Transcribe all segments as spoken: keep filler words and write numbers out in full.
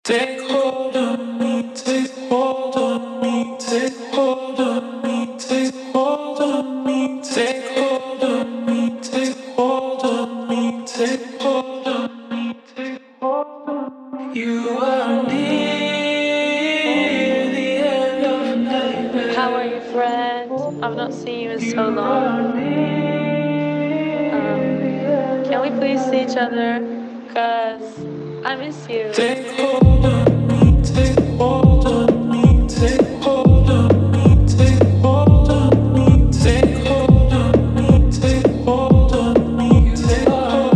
Take hold of me, take hold of me, take hold of me, take hold of me, take hold of me, take hold of me, take hold of me, take hold of me. You are near the end of night. How are you, friend? I've not seen you in so long. Um, can we please see each other? Cause I miss you. Take hold of me, take hold of me, take hold of me, take hold of me, take hold of me, take hold of me, take hold of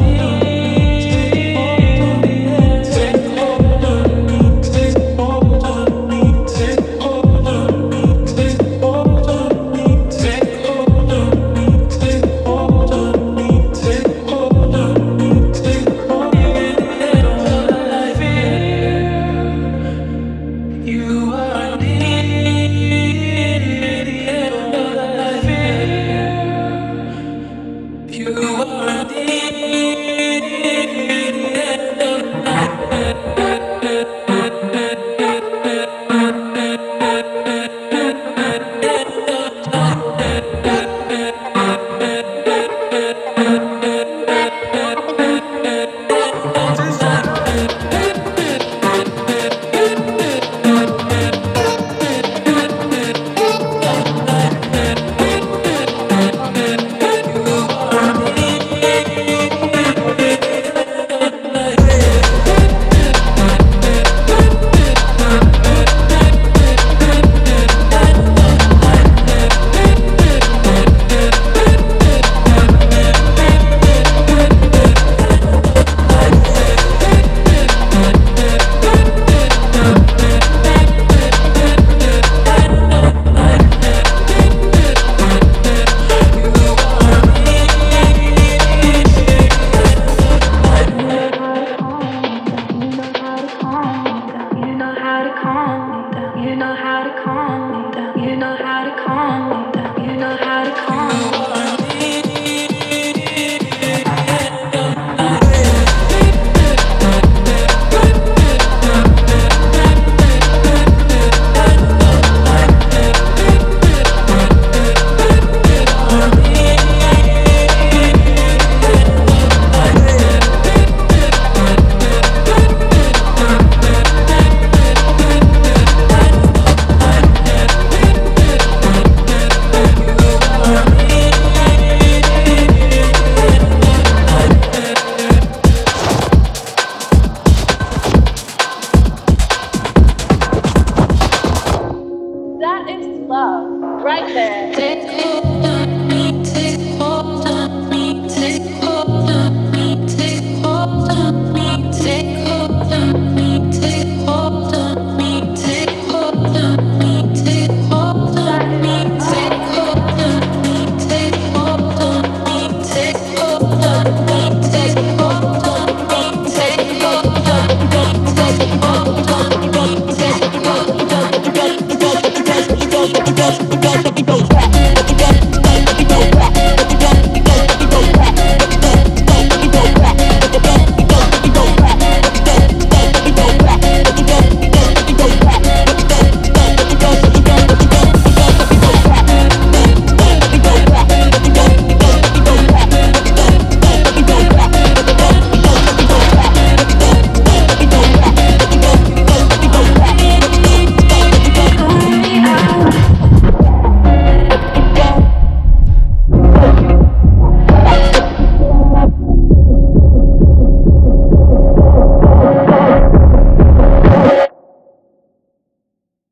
me, take hold of me, take hold of me, take hold of me, take hold of me, take hold of me, take hold of me, take hold of me. You are near the end of life. You are near the end of That is love, right there. Take hold of me, take hold of me, take hold of me, take hold of me, take hold of me, take hold of me, take hold of me, take hold of me, take hold of me, take hold of me, take hold of me, take hold of me, take hold of me, take hold of me, take hold of me.